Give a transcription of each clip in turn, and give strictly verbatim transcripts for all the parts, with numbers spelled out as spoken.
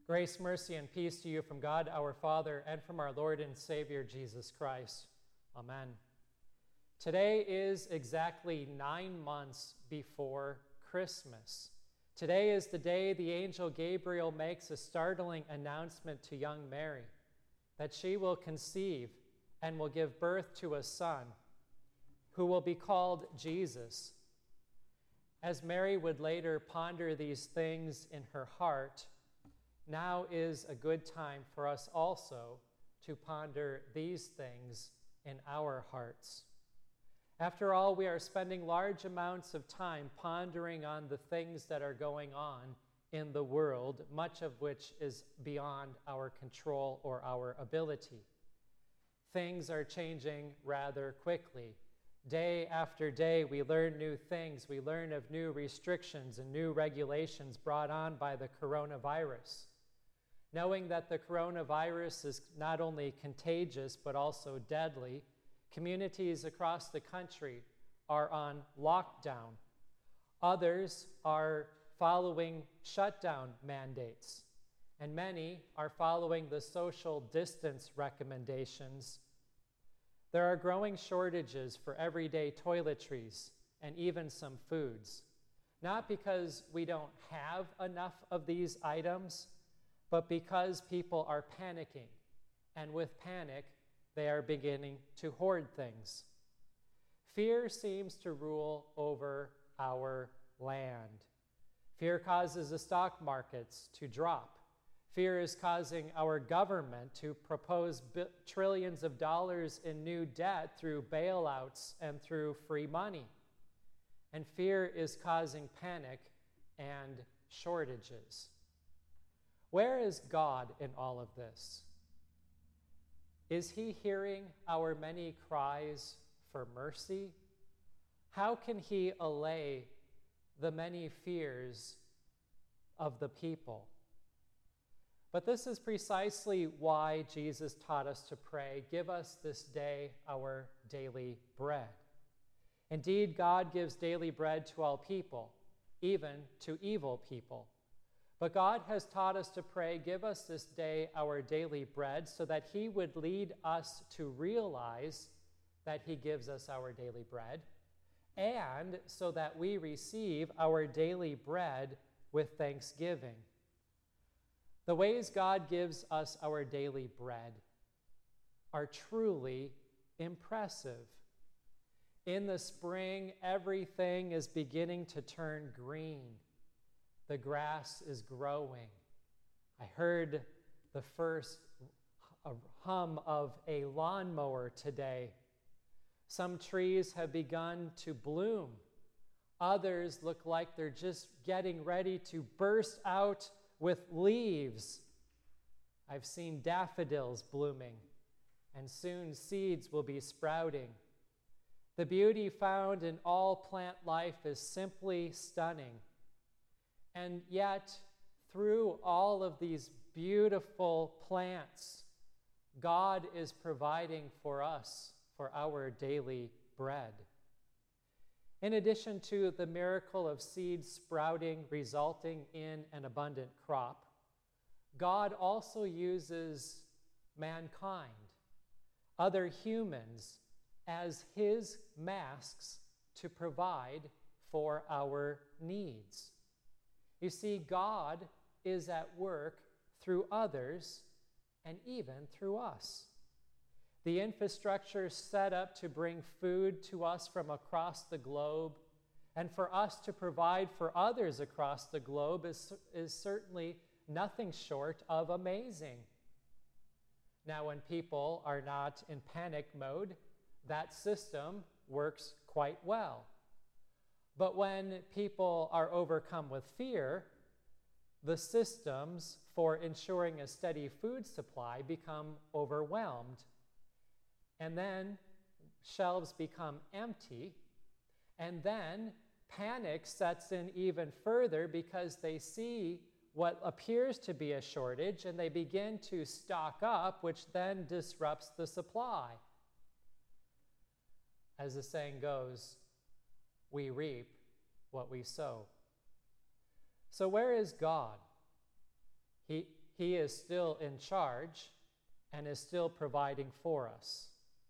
Grace, mercy, and peace to you from God our Father and from our Lord and Savior Jesus Christ. Amen. Today is exactly nine months before Christmas. Today is the day the angel Gabriel makes a startling announcement to young Mary that she will conceive and will give birth to a son who will be called Jesus. As Mary would later ponder these things in her heart, now is a good time for us also to ponder these things in our hearts. After all, we are spending large amounts of time pondering on the things that are going on in the world, much of which is beyond our control or our ability. Things are changing rather quickly. Day after day, we learn new things. We learn of new restrictions and new regulations brought on by the coronavirus. Knowing that the coronavirus is not only contagious but also deadly, communities across the country are on lockdown. Others are following shutdown mandates, and many are following the social distance recommendations. There are growing shortages for everyday toiletries and even some foods, not because we don't have enough of these items, but because people are panicking, and with panic, they are beginning to hoard things. Fear seems to rule over our land. Fear causes the stock markets to drop. Fear is causing our government to propose bi- trillions of dollars in new debt through bailouts and through free money. And fear is causing panic and shortages. Where is God in all of this? Is he hearing our many cries for mercy? How can he allay the many fears of the people? But this is precisely why Jesus taught us to pray, "Give us this day our daily bread." Indeed, God gives daily bread to all people, even to evil people. But God has taught us to pray, "Give us this day our daily bread," so that he would lead us to realize that he gives us our daily bread, and so that we receive our daily bread with thanksgiving. The ways God gives us our daily bread are truly impressive. In the spring, everything is beginning to turn green. The grass is growing. I heard the first hum of a lawnmower today. Some trees have begun to bloom. Others look like they're just getting ready to burst out with leaves. I've seen daffodils blooming, and soon seeds will be sprouting. The beauty found in all plant life is simply stunning. And yet, through all of these beautiful plants, God is providing for us for our daily bread. In addition to the miracle of seeds sprouting, resulting in an abundant crop, God also uses mankind, other humans, as his masks to provide for our needs. You see, God is at work through others and even through us. The infrastructure set up to bring food to us from across the globe and for us to provide for others across the globe is, is certainly nothing short of amazing. Now, when people are not in panic mode, that system works quite well. But when people are overcome with fear, the systems for ensuring a steady food supply become overwhelmed. And then shelves become empty, and then panic sets in even further because they see what appears to be a shortage and they begin to stock up, which then disrupts the supply. As the saying goes, we reap what we sow. So where is God? He, he is still in charge and is still providing for us,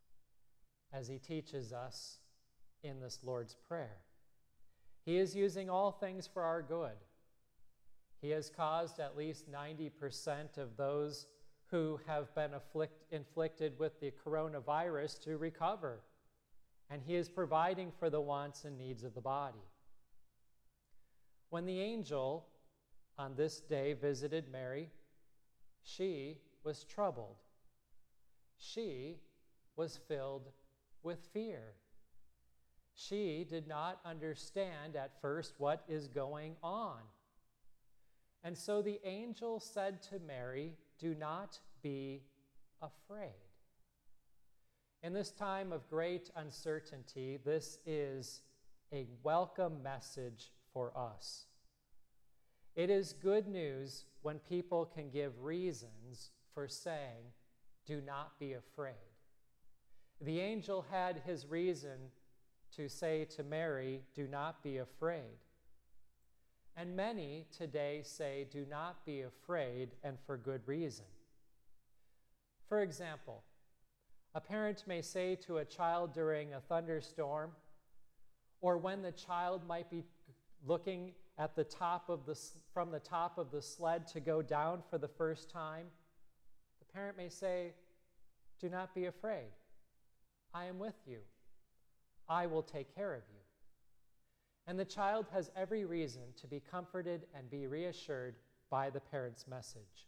as he teaches us in this Lord's Prayer. He is using all things for our good. He has caused at least ninety percent of those who have been afflict, inflicted with the coronavirus to recover, and he is providing for the wants and needs of the body. When the angel on this day visited Mary, she was troubled. She was filled with fear. She did not understand at first what is going on. And so the angel said to Mary, "Do not be afraid." In this time of great uncertainty, this is a welcome message for us. It is good news when people can give reasons for saying, "Do not be afraid." The angel had his reason to say to Mary, "Do not be afraid." And many today say, "Do not be afraid," and for good reason. For example, a parent may say to a child during a thunderstorm, or when the child might be looking at the top of the, from the top of the sled to go down for the first time, the parent may say, "Do not be afraid. I am with you. I will take care of you." And the child has every reason to be comforted and be reassured by the parent's message.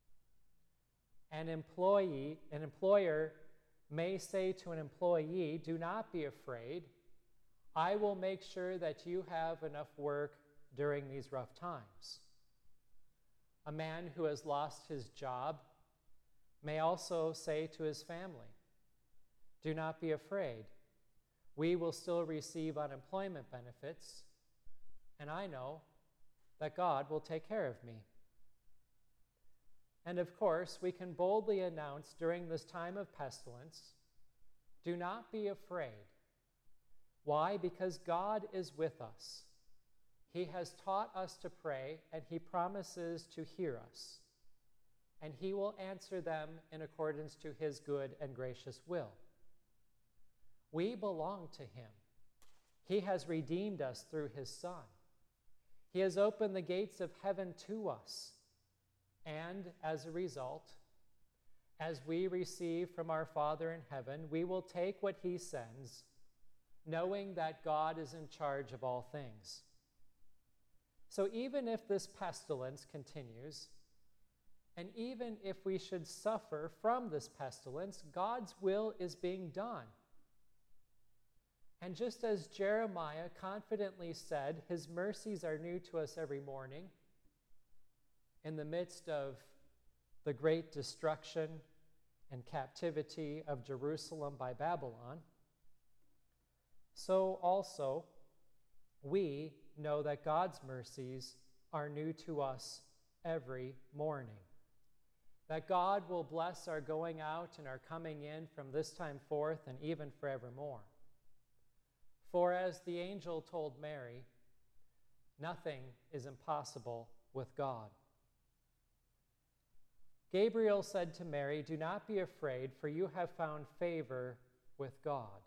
An employee, an employer may say to an employee, "Do not be afraid. I will make sure that you have enough work during these rough times." A man who has lost his job may also say to his family, "Do not be afraid. We will still receive unemployment benefits, and I know that God will take care of me." And of course, we can boldly announce during this time of pestilence, "Do not be afraid." Why? Because God is with us. He has taught us to pray, and he promises to hear us, and he will answer them in accordance to his good and gracious will. We belong to him. He has redeemed us through his Son. He has opened the gates of heaven to us. And as a result, as we receive from our Father in heaven, we will take what he sends, knowing that God is in charge of all things. So even if this pestilence continues, and even if we should suffer from this pestilence, God's will is being done. And just as Jeremiah confidently said, "His mercies are new to us every morning," in the midst of the great destruction and captivity of Jerusalem by Babylon, so also we know that God's mercies are new to us every morning. That God will bless our going out and our coming in from this time forth and even forevermore. For as the angel told Mary, nothing is impossible with God. Gabriel said to Mary, "Do not be afraid, for you have found favor with God."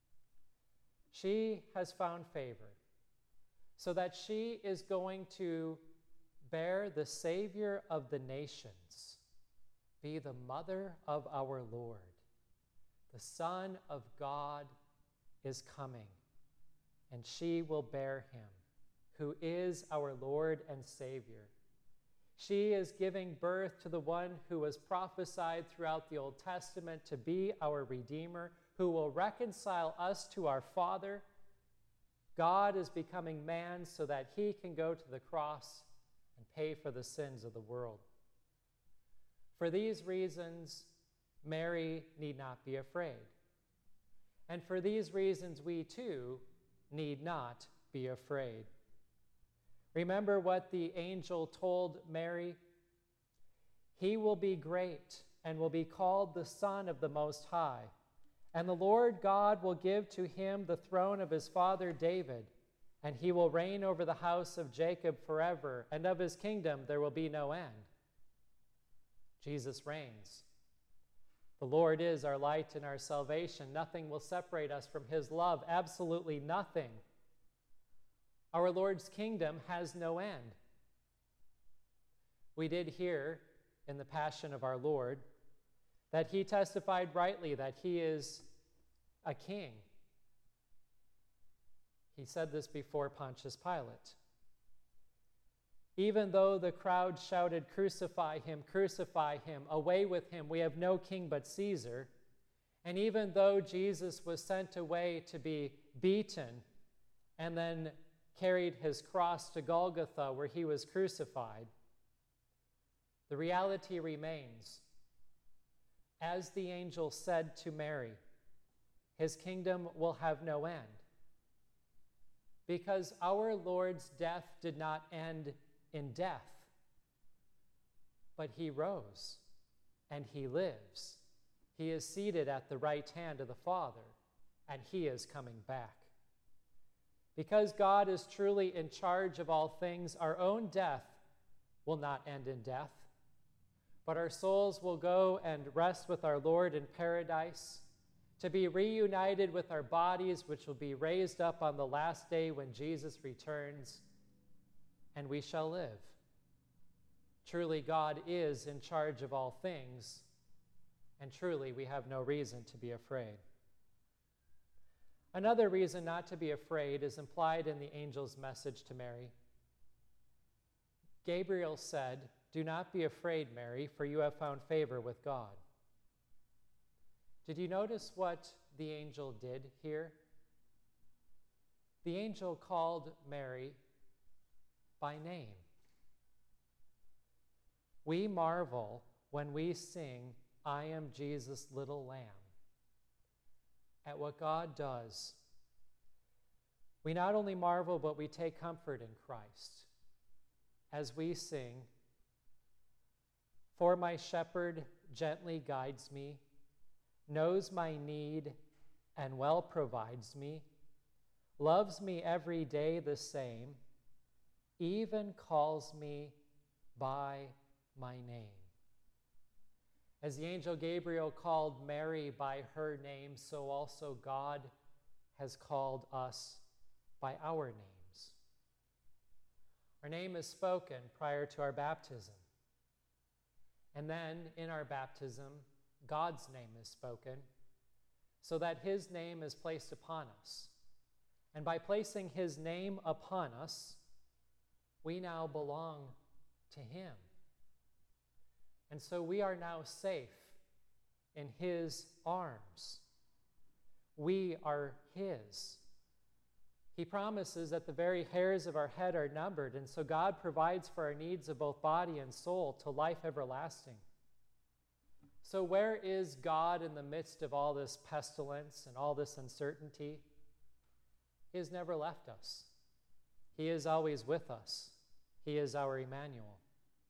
She has found favor, so that she is going to bear the Savior of the nations, be the mother of our Lord. The Son of God is coming, and she will bear him, who is our Lord and Savior. She is giving birth to the one who was prophesied throughout the Old Testament to be our Redeemer, who will reconcile us to our Father. God is becoming man so that he can go to the cross and pay for the sins of the world. For these reasons, Mary need not be afraid. And for these reasons, we too need not be afraid. Remember what the angel told Mary? "He will be great and will be called the Son of the Most High. And the Lord God will give to him the throne of his father David, and he will reign over the house of Jacob forever, and of his kingdom there will be no end." Jesus reigns. The Lord is our light and our salvation. Nothing will separate us from his love, absolutely nothing. Our Lord's kingdom has no end. We did hear in the Passion of our Lord that he testified rightly that he is a king. He said this before Pontius Pilate. Even though the crowd shouted, "Crucify him, crucify him, away with him, we have no king but Caesar," and even though Jesus was sent away to be beaten and then carried his cross to Golgotha where he was crucified, the reality remains. As the angel said to Mary, his kingdom will have no end. Because our Lord's death did not end in death, but he rose and he lives. He is seated at the right hand of the Father, and he is coming back. Because God is truly in charge of all things, our own death will not end in death, but our souls will go and rest with our Lord in paradise, to be reunited with our bodies, which will be raised up on the last day when Jesus returns, and we shall live. Truly, God is in charge of all things, and truly we have no reason to be afraid. Another reason not to be afraid is implied in the angel's message to Mary. Gabriel said, "Do not be afraid, Mary, for you have found favor with God." Did you notice what the angel did here? The angel called Mary by name. We marvel when we sing, "I am Jesus' little lamb," at what God does. We not only marvel, but we take comfort in Christ as we sing, "For my shepherd gently guides me, knows my need, and well provides me, loves me every day the same, even calls me by my name." As the angel Gabriel called Mary by her name, so also God has called us by our names. Our name is spoken prior to our baptism. And then in our baptism, God's name is spoken, so that his name is placed upon us. And by placing his name upon us, we now belong to him. And so we are now safe in his arms. We are his. He promises that the very hairs of our head are numbered, and so God provides for our needs of both body and soul to life everlasting. So where is God in the midst of all this pestilence and all this uncertainty? He has never left us. He is always with us. He is our Emmanuel.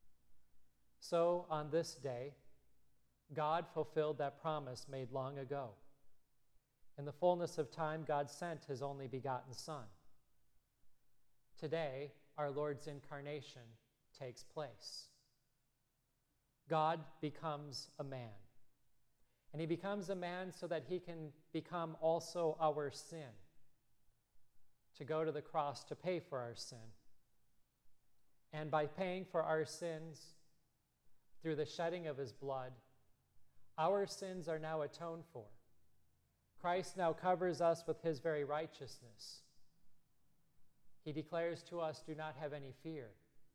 So on this day, God fulfilled that promise made long ago. In the fullness of time, God sent his only begotten Son. Today, our Lord's incarnation takes place. God becomes a man. And he becomes a man so that he can become also our sin, to go to the cross to pay for our sin. And by paying for our sins through the shedding of his blood, our sins are now atoned for. Christ now covers us with his very righteousness. He declares to us, "Do not have any fear."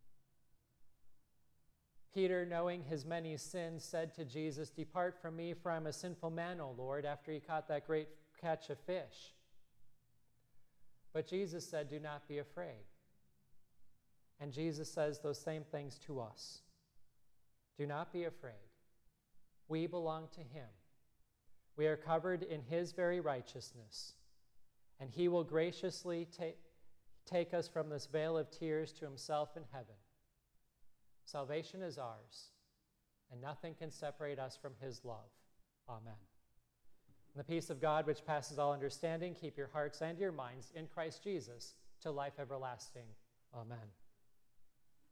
Peter, knowing his many sins, said to Jesus, "Depart from me, for I'm a sinful man, O Lord," after he caught that great catch of fish. But Jesus said, "Do not be afraid." And Jesus says those same things to us. Do not be afraid. We belong to him. We are covered in his very righteousness, and he will graciously take, take us from this vale of tears to himself in heaven. Salvation is ours, and nothing can separate us from his love. Amen. And the peace of God, which passes all understanding, keep your hearts and your minds in Christ Jesus to life everlasting. Amen.